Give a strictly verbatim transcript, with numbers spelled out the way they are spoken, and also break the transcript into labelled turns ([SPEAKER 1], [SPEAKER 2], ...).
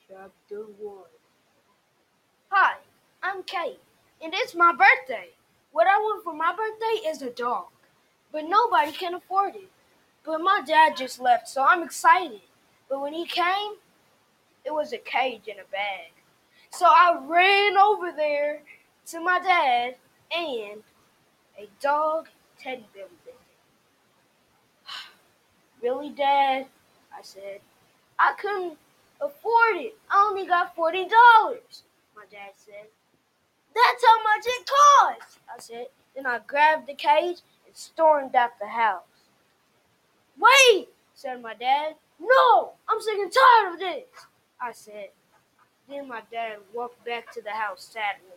[SPEAKER 1] Chapter one. Hi, I'm Kate, and it's my birthday. What I want for my birthday is a dog, but nobody can afford it. But my dad just left, so I'm excited. But when he came, it was a cage in a bag. So I ran over there to my dad, and a dog teddy bear was in it. Really, Dad? I said. I couldn't afford it. I only got forty dollars. My dad said. That's how much it costs, I said. Then I grabbed the cage and stormed out the house. Wait, said my dad. No, I'm sick and tired of this, I said. Then my dad walked back to the house sadly.